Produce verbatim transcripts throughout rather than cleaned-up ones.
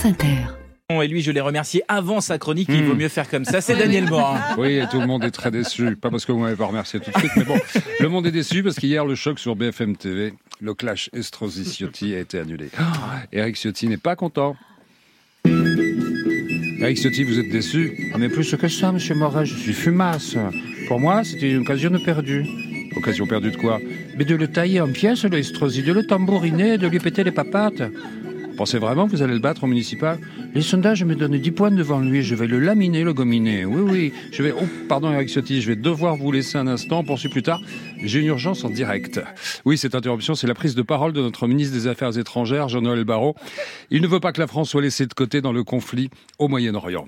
France Inter. Et lui, je l'ai remercié avant sa chronique, il mmh. vaut mieux faire comme ça, c'est Daniel Morin. Oui, et tout le monde est très déçu. Pas parce que vous m'avez pas remercié tout de suite, mais bon, le monde est déçu parce qu'hier, le choc sur B F M T V, le clash Estrosi-Ciotti a été annulé. Oh, Éric Ciotti n'est pas content. Éric Ciotti, vous êtes déçu? Mais plus que ça, monsieur Morin, je suis fumasse. Pour moi, c'était une occasion perdue. Occasion perdue de quoi? Mais de le tailler en pièces, le Estrosi, de le tambouriner, de lui péter les papates. Pensez vraiment que vous allez le battre au municipal? Les sondages me donnent dix points devant lui. Je vais le laminer, le gominer. Oui, oui. Je vais... Oh, pardon, Éric Ciotti, je vais devoir vous laisser un instant. On poursuit plus tard. J'ai une urgence en direct. Oui, cette interruption, c'est la prise de parole de notre ministre des Affaires étrangères, Jean-Noël Barrot. Il ne veut pas que la France soit laissée de côté dans le conflit au Moyen-Orient.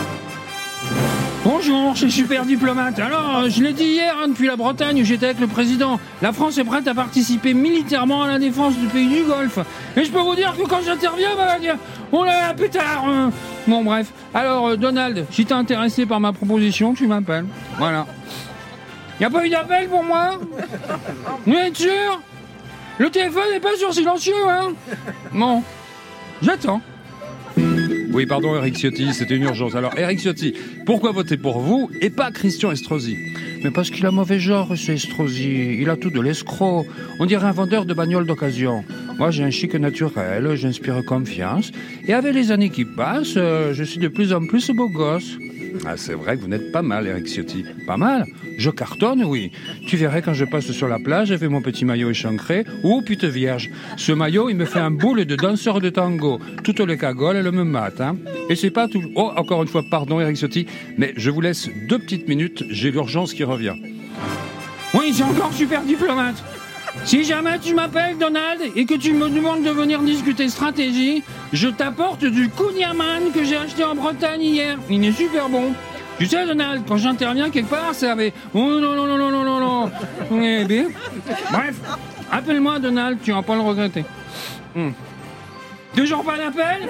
Bonjour, c'est Super Diplomate. Alors, je l'ai dit hier, hein, depuis la Bretagne, j'étais avec le président. La France est prête à participer militairement à la défense du pays du Golfe. Et je peux vous dire que quand j'interviens, bah, on a un pétard. Euh... Bon, bref. Alors, euh, Donald, si t'es intéressé par ma proposition, tu m'appelles. Voilà. Y a pas eu d'appel pour moi? Vous êtes sûr? Le téléphone n'est pas sur silencieux, hein? Bon, j'attends. Oui, pardon, Éric Ciotti, c'était une urgence. Alors, Éric Ciotti, pourquoi voter pour vous et pas Christian Estrosi? Mais parce qu'il a mauvais genre, ce Estrosi. Il a tout de l'escroc. On dirait un vendeur de bagnoles d'occasion. Moi, j'ai un chic naturel, j'inspire confiance. Et avec les années qui passent, euh, je suis de plus en plus beau gosse. Ah, c'est vrai que vous n'êtes pas mal, Éric Ciotti. Pas mal? Je cartonne, oui. Tu verrais quand je passe sur la plage avec mon petit maillot échancré. Oh, pute vierge. Ce maillot, il me fait un boule de danseur de tango. Toutes les cagoles, elles me matent, hein. Et c'est pas tout... Oh, encore une fois, pardon, Éric Ciotti, mais je vous laisse deux petites minutes. J'ai l'urgence qui revient. Oui, c'est encore Super Diplomate. Si jamais tu m'appelles, Donald, et que tu me demandes de venir discuter stratégie, je t'apporte du Kouign-Amann que j'ai acheté en Bretagne hier. Il est super bon. Tu sais, Donald, quand j'interviens quelque part, c'est avec... Oh non, non, non, non, non, non, non. Eh bien. Bref, appelle-moi, Donald, tu vas pas le regretter. Hum. Toujours pas d'appel?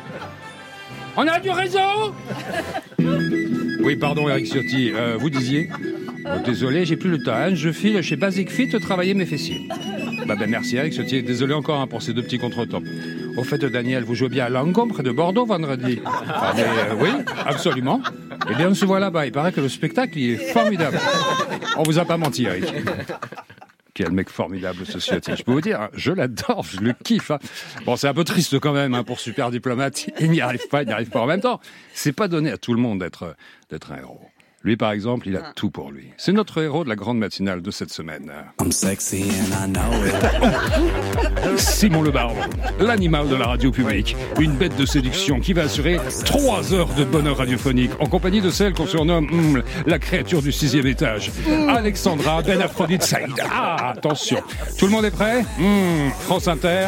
On a du réseau? Oui, pardon, Éric Ciotti, euh, vous disiez? Oh, désolé, j'ai plus le temps, hein. Je file chez Basic Fit travailler mes fessiers. Bah ben merci Éric Ciotti, désolé encore hein, pour ces deux petits contretemps. Au fait, Daniel, vous jouez bien à Langon, près de Bordeaux, vendredi? Ah, mais, euh, oui, absolument. Eh bien, on se voit là-bas, il paraît que le spectacle, il est formidable. On vous a pas menti, Eric. Quel mec formidable, ce Ciotti. Je peux vous dire, hein, je l'adore, je le kiffe. Hein. Bon, c'est un peu triste quand même hein, pour Super Diplomate. Il n'y arrive pas, il n'y arrive pas en même temps. C'est pas donné à tout le monde d'être, d'être un héros. Lui, par exemple, il a tout pour lui. C'est notre héros de la grande matinale de cette semaine. I'm sexy and I know it. Simon Le Baron, l'animal de la radio publique. Une bête de séduction qui va assurer trois heures de bonheur radiophonique en compagnie de celle qu'on surnomme hum, la créature du sixième étage. Alexandra Ben Aphrodite Saïd. Ah, attention. Tout le monde est prêt? hum, France Inter.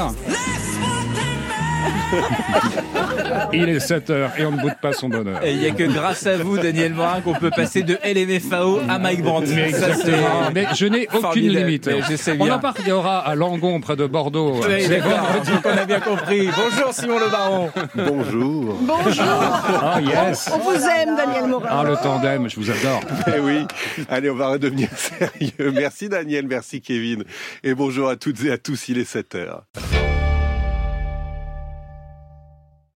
Il est sept heures et on ne boude pas son bonheur. Et il n'y a que grâce à vous, Daniel Morin, qu'on peut passer de L M F A O à Mike Brandt. Mais exactement. Mais je n'ai aucune formidable. Limite. Mais je sais bien. On en parlera à Langon, près de Bordeaux. Oui, d'accord, on a bien compris. Bonjour Simon Le Baron. Bonjour. Bonjour. Oh yes. On vous aime, Daniel Morin. Ah, le tandem, je vous adore. Eh oui. Allez, on va redevenir sérieux. Merci Daniel, merci Kevin. Et bonjour à toutes et à tous, il est sept heures.